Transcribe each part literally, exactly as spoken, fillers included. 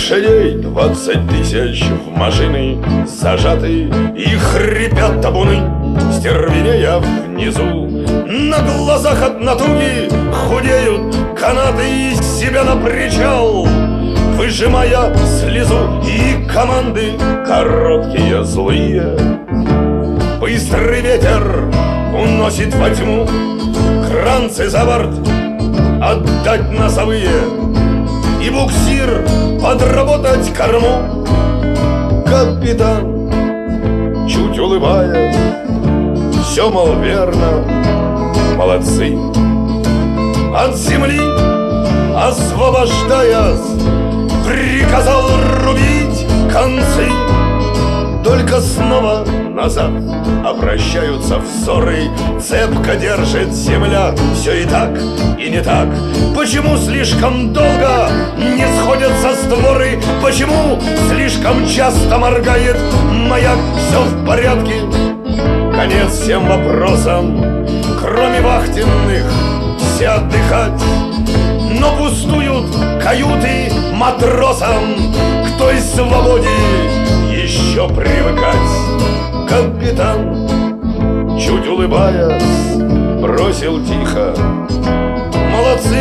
Лошадей двадцать тысяч в машины зажаты, и хрипят табуны, стервенея внизу. На глазах от натуги худеют канаты, из себя на причал выжимая слезу. И команды короткие, злые. Быстрый ветер уносит во тьму кранцы за борт, отдать носовые и буксир подработать корму. Капитан, чуть улыбаясь, все, мол, верно, молодцы. От земли освобождаясь, приказал рубить концы. Только снова назад обращаются взоры, цепко держит земля все и так, и не так. Почему слишком долго не сходятся створы? Почему слишком часто моргает маяк? Все в порядке, конец всем вопросам, кроме вахтенных все отдыхать. Но пустуют каюты матросам, к той свободе еще привыкать. Капитан, чуть улыбаясь, бросил тихо: молодцы.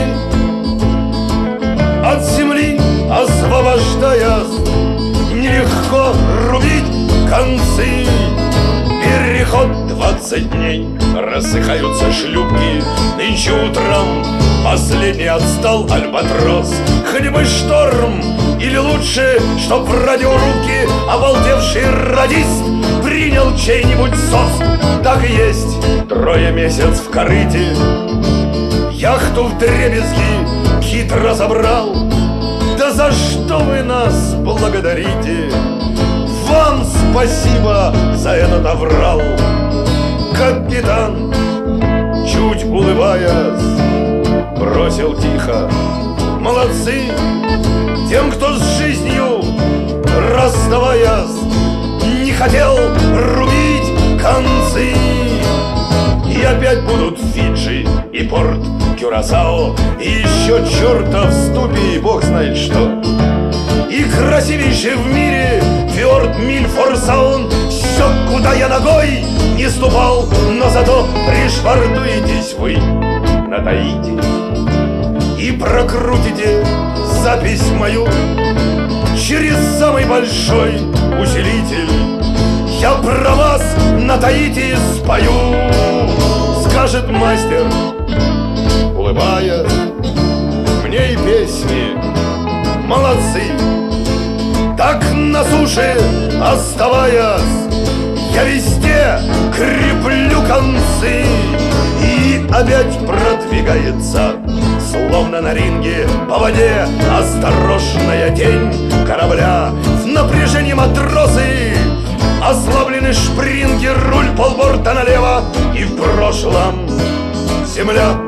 От земли освобождаясь, нелегко рубить концы. Переход двадцать дней, рассыхаются шлюпки. Нынче утром последний отстал альбатрос. Хоть бы шторм, или лучше, чтоб в радиорубке обалдевший радист принял чей-нибудь сос. Так и есть, трое месяц в корыте, яхту вдребезги кит разобрал. Да за что вы нас благодарите? Вам спасибо за этот аврал. Капитан, чуть улыбаясь, бросил тихо: молодцы. Тем, кто с жизнью расставаясь не хотел рубить концы. И опять будут Фиджи и порт Кюрасао, и еще чертов ступи и бог знает что. И красивейший в мире фьорд Мильфорсаун. Все, куда я ногой не ступал, но зато пришвартуетесь вы на Таити и прокрутите запись мою через самый большой усилитель. Я про вас на Таити спою, скажет мастер, улыбаясь мне и песни. Молодцы. Так на суше оставаясь, я везде креплю концы. И опять продвигается, словно на ринге по воде, осторожная тень корабля. В напряжении матросы, ослаблены шпринги, руль полборта налево. И в прошлом земля